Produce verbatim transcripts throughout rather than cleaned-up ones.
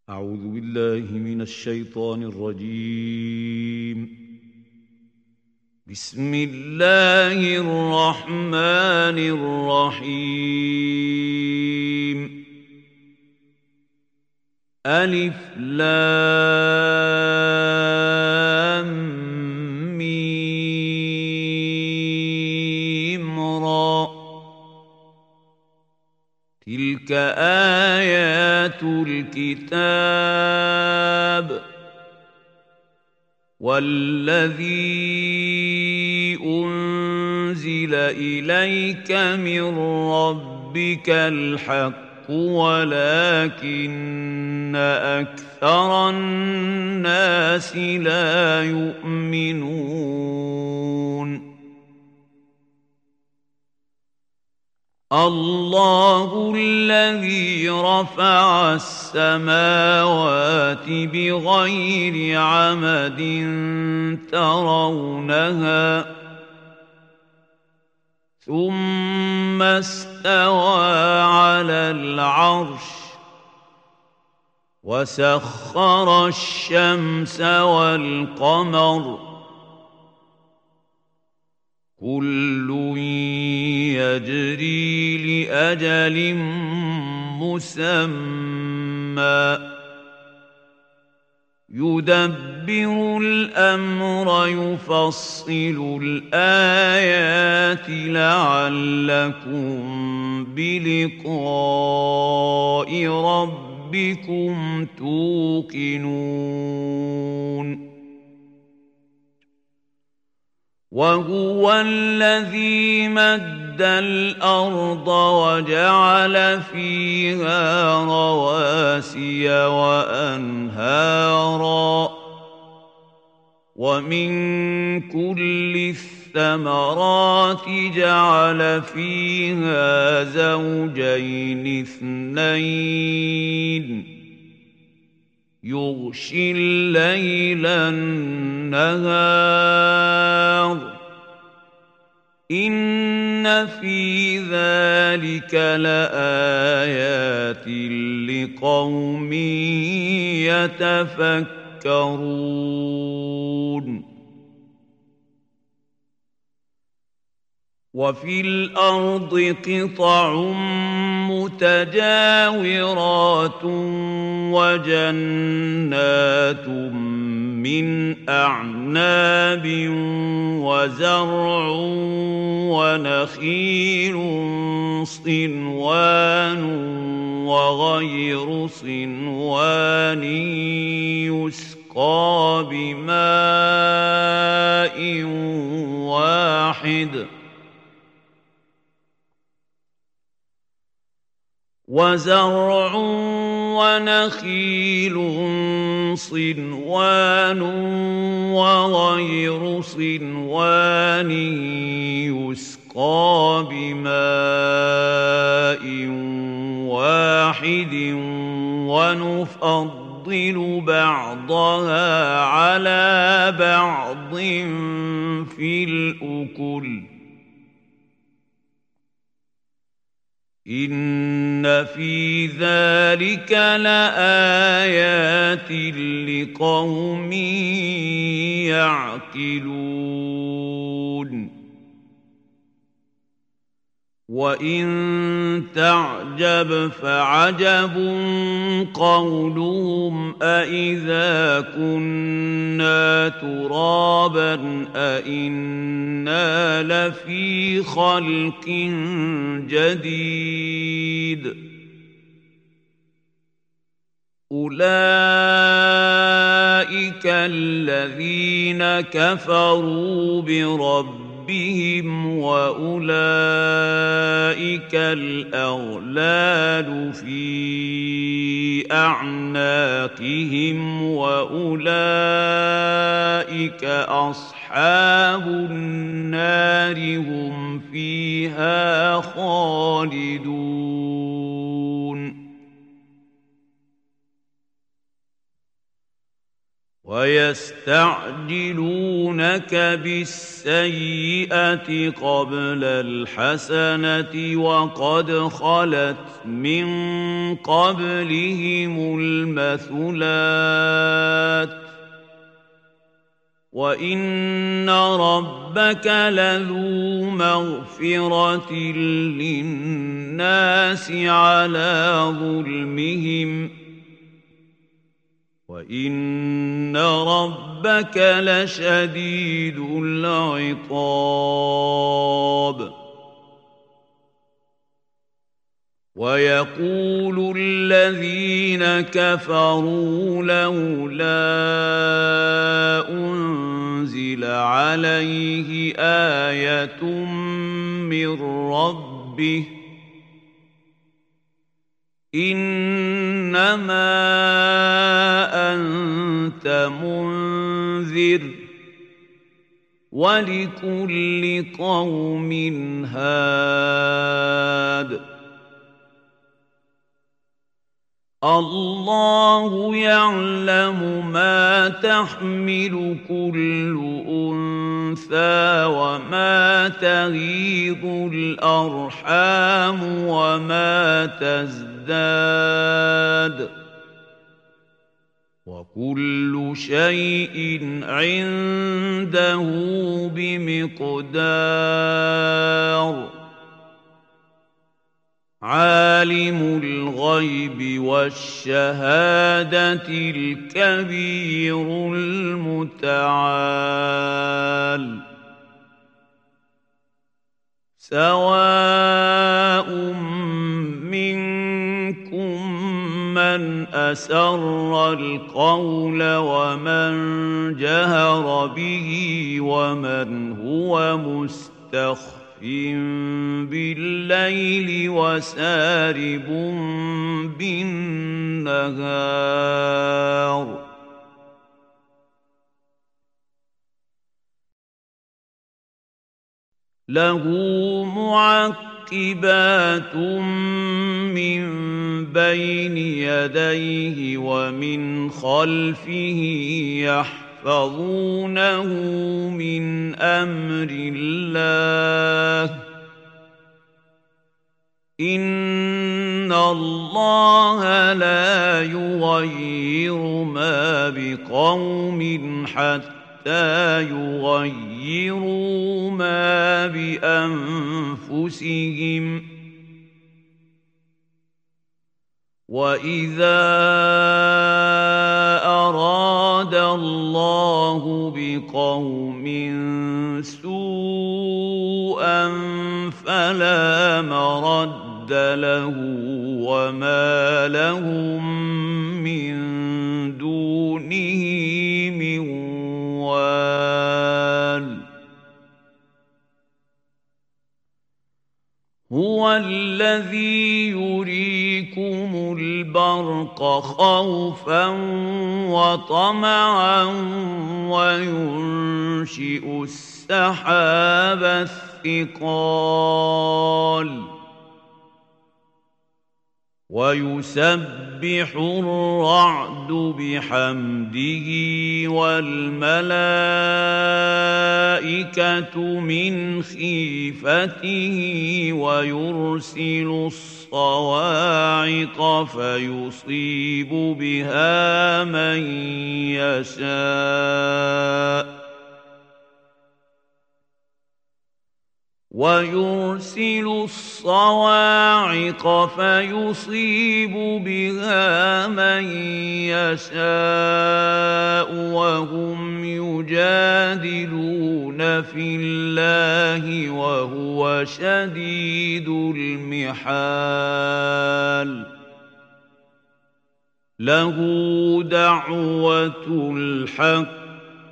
أعوذ بالله من الشيطان الرجيم. بسم الله الرحمن الرحيم. ألف لام ميم را. تلك آيات الكتاب والذي أنزل إليك من ربك الحق ولكن أكثر الناس لا يؤمنون. الله الذي رفع السماوات بغير عمد ترونها ثم استوى على العرش وسخر الشمس والقمر كل يجري لأجل مسمى يدبر الأمر يفصل الآيات لعلكم بلقاء ربكم توقنون. وهو الذي مد الأرض وجعل فيها رواسي وأنهارا ومن كل الثمرات جعل فيها زوجين اثنين يغشي الليل النهار إن في ذلك لآيات لقوم يتفكرون. وفي الأرض قطع متجاورات وجنات من أعناب وزرع ونخيل صنوان وغير صنوان يسقى بماء واحد وزرع ونخيل صنوان وغير صنوان يسقى بماء واحد ونفضل بعضها على بعض في الأكل إن في ذلك لآيات لقوم يعقلون. وإن تعجب فعجب قولهم أإذا كنا ترابا أإنا لفي خلق جديد أولئك الذين كفروا بربهم بهم وأولئك الأغلال في أعناقهم وأولئك أصحاب النار هم فيها خالدون. ويستعجلونك بالسيئة قبل الحسنة وقد خلت من قبلهم المثلات وإن ربك لذو مغفرة للناس على ظلمهم وإن ربك لشديد العقاب ويقول الذين كفروا لولا أنزل عليه آية من ربه إنما أنت منذر ولكل قوم هاد الله يعلم ما تحمل كل أنثى وما تغيض الأرحام وما تزداد وكل شيء عنده بمقدار عالم الغيب والشهادة الكبير المتعال سواء منكم من أسر القول ومن جهر به ومن هو مستخف بالليل وسارب بالنهار له معقبات من بين يديه ومن خلفه يحفظونه من أمر الله إن الله لا يغير ما بقوم حتى يغيروا ما بأنفسهم وإذا أراد الله بقوم سوءا فلا مرد له وما لهم من دونه من وال هو الذي يريكم البرق خوفا وطمعا وينشئ السحاب الثقال ويسبح الرعد بحمده والملائكة من خيفته ويرسل الصواعق فيصيب بها من يشاء ويرسل الصواعق فيصيب بها من يشاء وهم يجادلون في الله وهو شديد المحال له دعوة الحق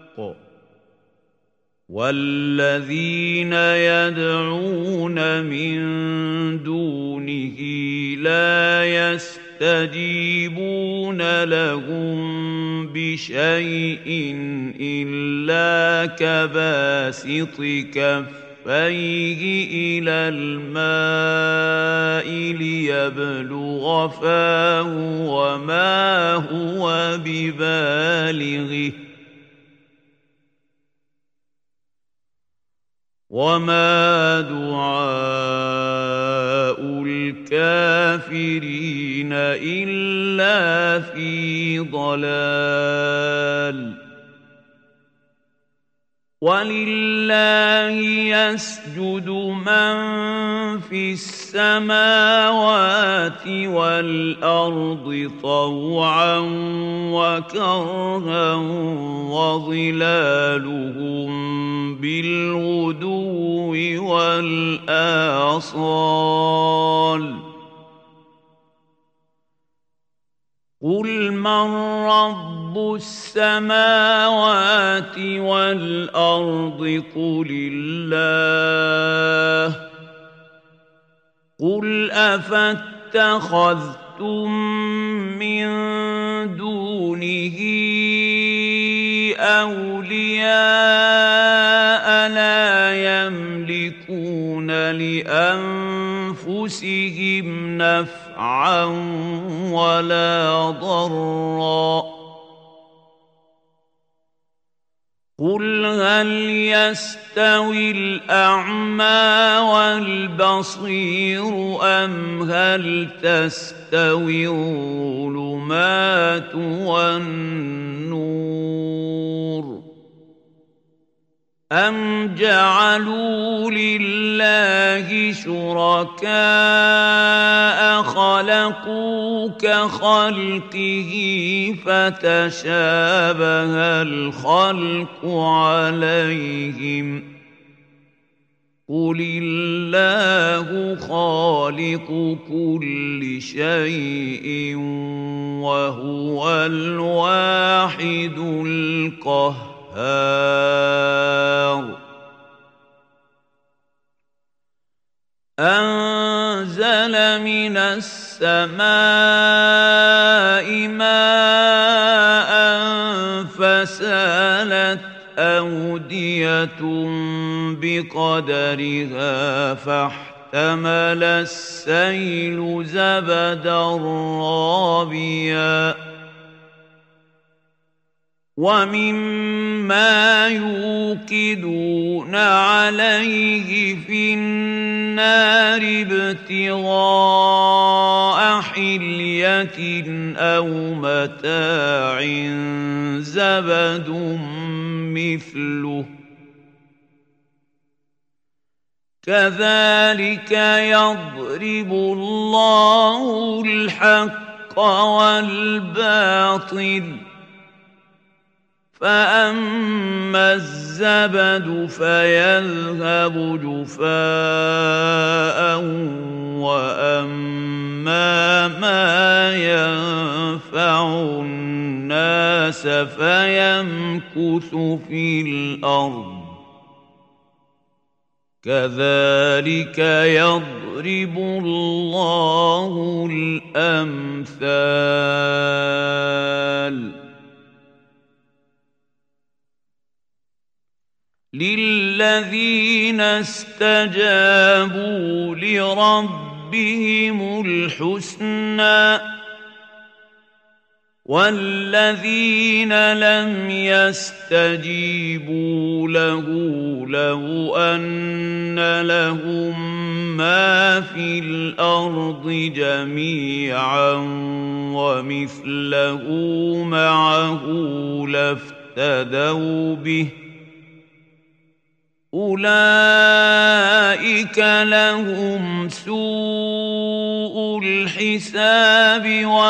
والذين يدعون من دونه لا يستجيبون لهم بشيء إلا كباسط كفيه إلى الماء ليبلغ فاه وما هو ببالغه وما دعاء الكافرين إلا في ضلال ولله يسجد من في السماوات والأرض طوعا وكرها وظلالهم بالغدو والآصال قل من رب السماوات والأرض قل الله قل أفاتخذتم من دونه أولياء لا يملكون لأنفسهم نفعا ولا ضرا قل هل يستوي الأعمى والبصير أم هل تستوي الظلمات والنور أم جعلوا لله شركاء خلقوا كخلقه فتشابه الخلق عليهم قل الله خالق كل شيء وهو الواحد القهار أنزل من السماء ماء فسالت أودية بقدرها فاحتمل السيل زبدا رابيا ومما يوقدون عليه في النار ابتغاء حلية أو متاع زبد مثله كذلك يضرب الله الحق والباطل فأما الزبد فيذهب جفاء وأما ما ينفع الناس فيمكث في الأرض كذلك يضرب الله الأمثال للذين استجابوا لربهم الحسنى والذين لم يستجيبوا له لو أن لهم ما في الأرض جميعا ومثله معه لافتدوا به أولئك لهم سوء الحساب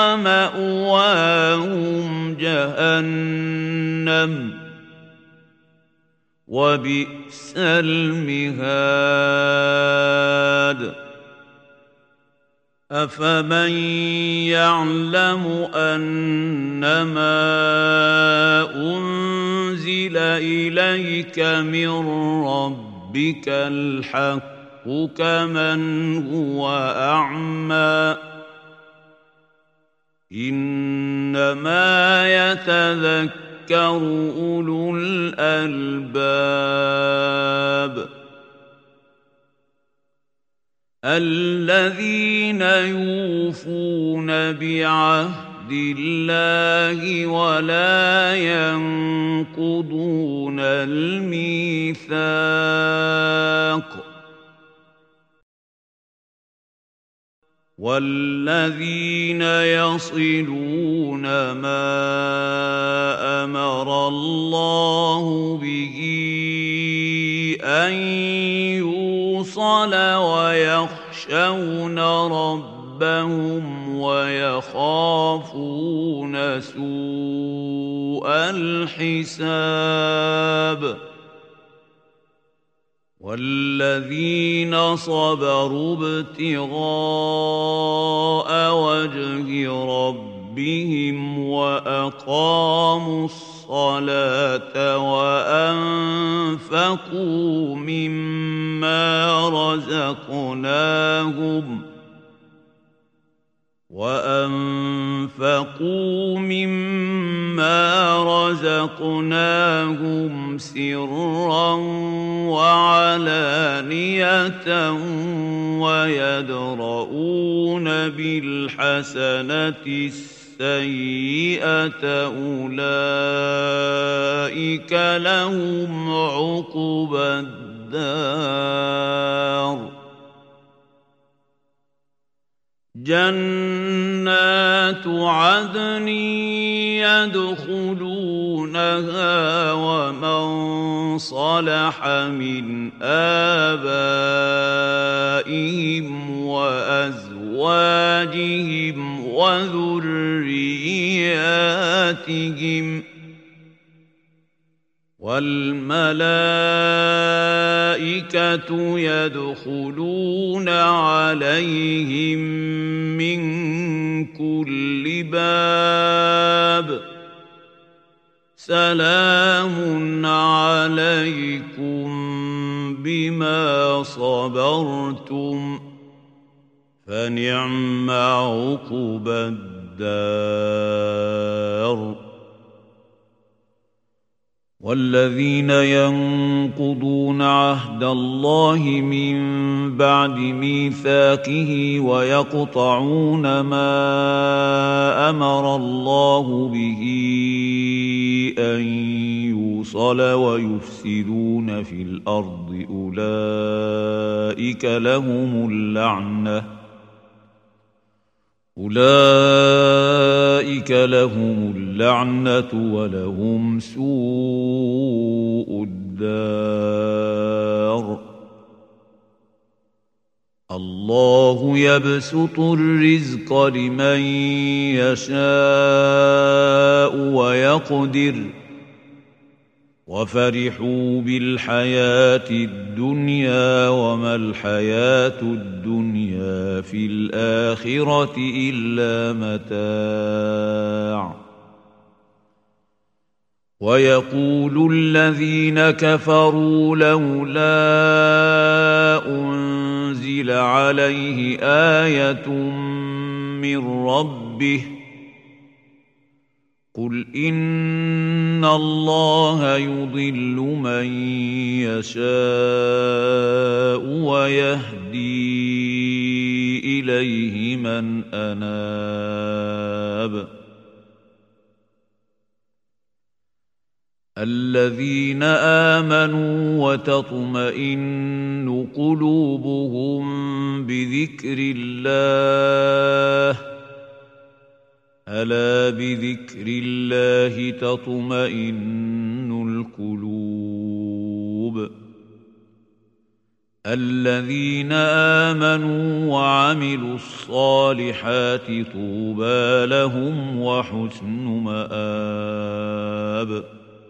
ومأواهم جهنم وبئس المهاد أفمن يعلم أنما أنزل إليك من ربك الحق كمن هو أعمى إنما يتذكر أولو الألباب الذين يوفون بعهد الله ولا ينقضون الميثاق والذين يصلون ما أمر الله به أن يوصل ويخشون ربهم ويخافون سوء الحساب والذين صبروا ابتغاء وجه ربهم وأقاموا الصلاة وأنفقوا مما رزقناهم وأنفقوا مما رزقناهم سرا وعلانية ويدرؤون بالحسنة السيئة أولئك لهم عقبى الدار جنات عدن يدخلونها ومن صلح من آبائهم وأزواجهم وذرياتهم والملائكة يدخلون عليهم من كل باب سلام عليكم بما صبرتم فنعم عقبى الدار والذين ينقضون عهد الله من بعد ميثاقه ويقطعون ما أمر الله به أن يوصل ويفسدون في الأرض أولئك لهم اللعنة أولئك لهم اللعنة ولهم سوء الدار الله يبسط الرزق لمن يشاء ويقدر وفرحوا بالحياة الدنيا وما الحياة الدنيا في الآخرة إلا متاع ويقول الذين كفروا لولا أنزل عليه آية من ربه قل إن الله يضل من يشاء ويهدي إليه من أناب الذين آمنوا وتطمئن قلوبهم بذكر الله ألا بذكر الله تطمئن القلوب الذين آمنوا وعملوا الصالحات طوبى لهم وحسن مآب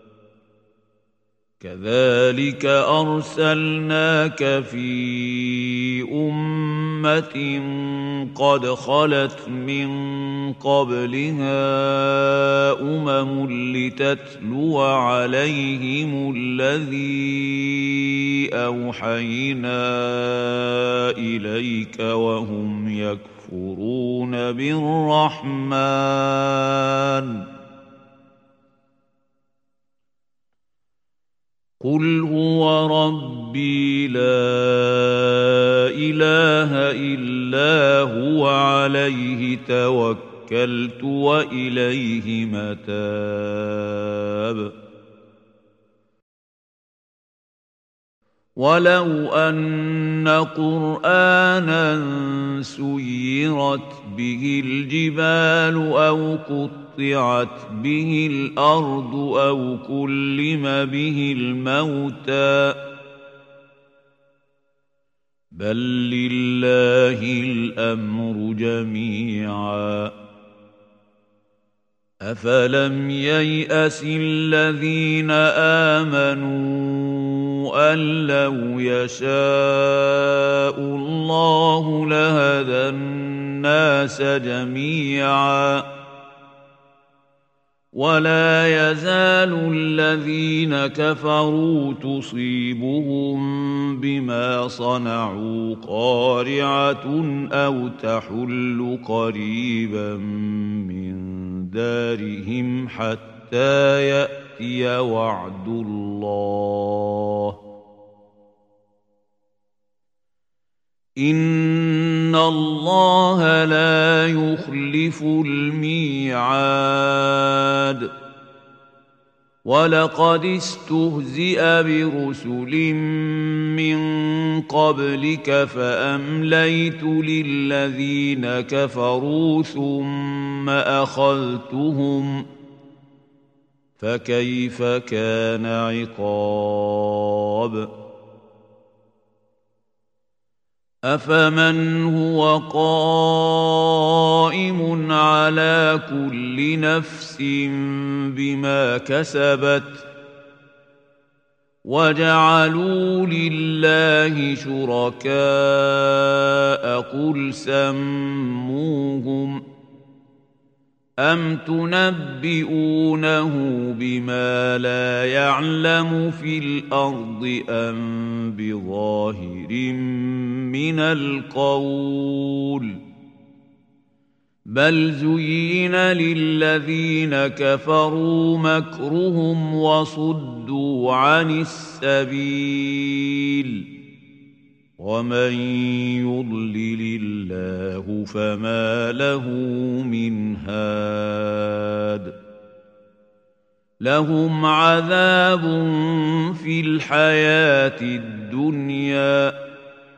كذلك أرسلناك في أمة قد خلت من قبلها أمم لتتلو عليهم الذي أوحينا إليك وهم يكفرون بالرحمن قل هو ربي لا إله إلا هو عليه توكلت توكلت وإليه متاب ولو أن قرآنا سيرت به الجبال أو قطعت به الأرض أو كلم به الموتى بل لله الأمر جميعا أفلم ييأس الذين آمنوا أن لو يشاء الله لهدى الناس جميعا ولا يزال الذين كفروا تصيبهم بما صنعوا قارعة أو تحل قريبا من دارهم حتى يأتي وعد الله إن الله لا يخلف الميعاد ولقد استهزئ برسل من قبلك فأمليت للذين كفروا ثم أخذتهم فكيف كان عقاب أفمن هو قائم على كل نفس بما كسبت وجعلوا لله شركاء قل سموهم أم تنبئونه بما لا يعلم في الأرض أم بظاهر من القول بل زين للذين كفروا مكرهم وصدوا عن السبيل ومن يضلل الله فما له من هاد لهم عذاب في الحياة الدنيا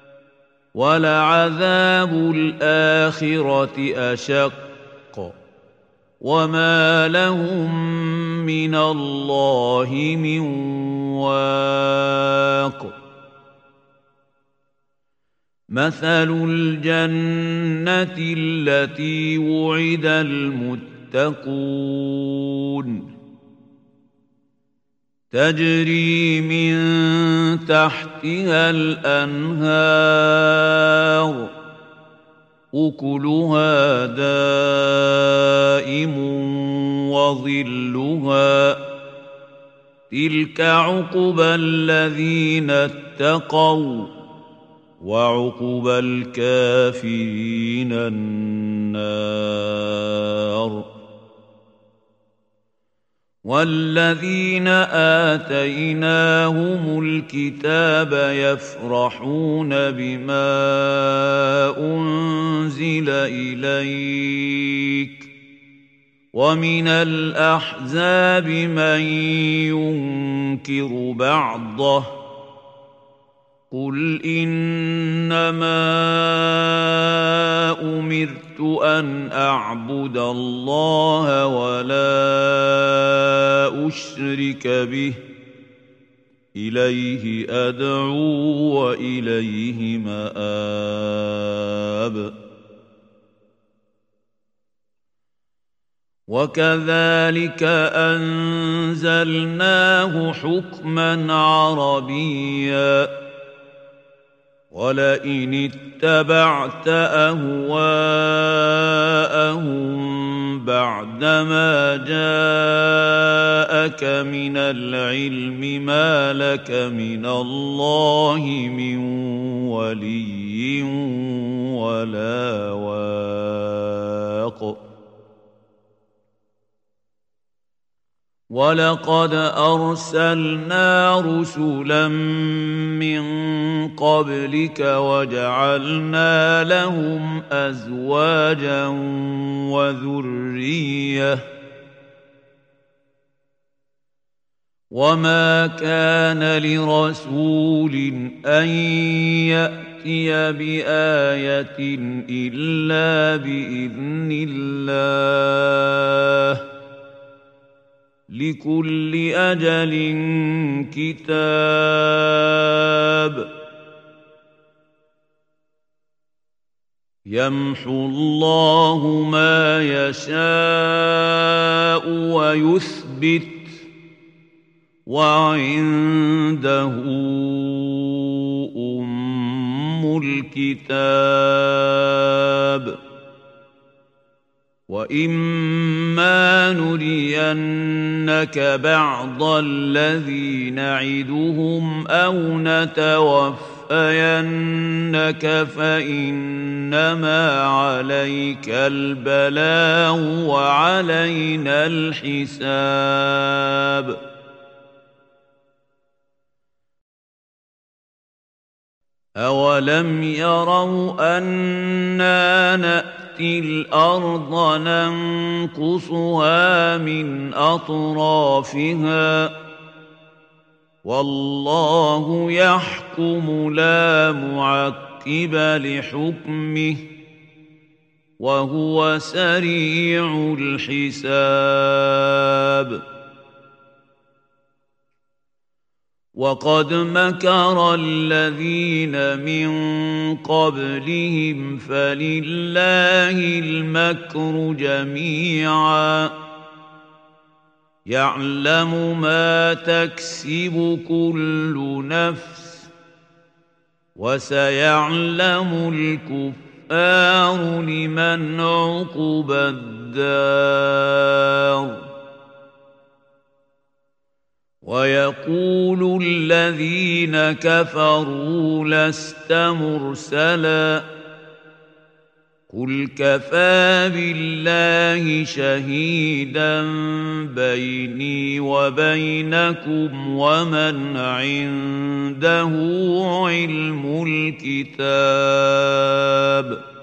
ولعذاب الآخرة أشق وما لهم من الله من واق مثل الجنة التي وعد المتقون تجري من تحتها الأنهار أكلها دائم وظلها تلك عقبى الذين اتقوا وعقبى الكافرين النار والذين آتيناهم الكتاب يفرحون بما أنزل إليك ومن الأحزاب من ينكر بعضه قل إنما أمرت أن أعبد الله ولا أشرك به إليه أدعو وإليه مآب وكذلك أنزلناه حكما عربيا ولئن اتبعت أهواءهم بعدما جاءك من العلم ما لك من الله من ولي ولا واق وَلَقَدْ أَرْسَلْنَا رُسُلًا مِّن قَبْلِكَ وَجَعَلْنَا لَهُمْ أَزْوَاجًا وَذُرِّيَّةً وَمَا كَانَ لِرَسُولٍ أَن يَأْتِيَ بِآيَةٍ إِلَّا بِإِذْنِ اللَّهِ لِكُلِّ أَجَلٍ كِتَابٌ يَمْحُو اللَّهُ مَا يَشَاءُ وَيُثْبِتُ وَعِندَهُ أُمُّ الْكِتَابِ وَإِمَّا نُرِيَنَّكَ بَعْضَ الَّذِي نَعِدُهُمْ أَوْ نَتَوَفَّيَنَّكَ فَإِنَّمَا عَلَيْكَ الْبَلَاغُ وَعَلَيْنَا الْحِسَابُ أَوَلَمْ يَرَوْا أَنَّا نَأْتِي الْأَرْضَ نَنقُصُهَا مِنْ أَطْرَافِهَا وَاللَّهُ يَحْكُمُ لَا مُعَقِّبَ لِحُكْمِهِ وَهُوَ سَرِيعُ الْحِسَابِ وَقَدْ مَكَرَ الَّذِينَ مِن قَبْلِهِمْ فَلِلَّهِ الْمَكْرُ جَمِيعًا يَعْلَمُ مَا تَكْسِبُ كُلُّ نَفْسٍ وَسَيَعْلَمُ الْكُفَّارُ لِمَنْ عُقْبَى الدَّارِ وَيَقُولُ الَّذِينَ كَفَرُوا لَسْتَ مُرْسَلًا قُلْ كَفَىٰ بِاللَّهِ شَهِيدًا بَيْنِي وَبَيْنَكُمْ وَمَنْ عِندَهُ عِلْمُ الْكِتَابِ